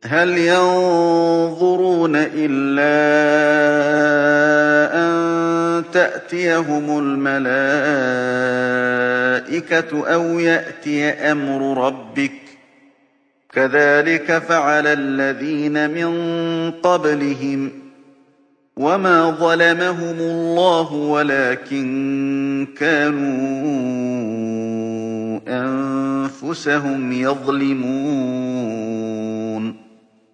هَلْ يَنظُرُونَ إِلَّا أَن تَأْتِيَهُمُ الْمَلَائِكَةُ أَوْ يَأْتِيَ أَمْرُ رَبِّكَ ۚ كَذَٰلِكَ فَعَلَ الَّذِينَ مِن قَبْلِهِمْ ۚ وَمَا ظَلَمَهُمُ اللَّهُ وَلَٰكِن كَانُوا أَنفُسَهُمْ يَظْلِمُونَ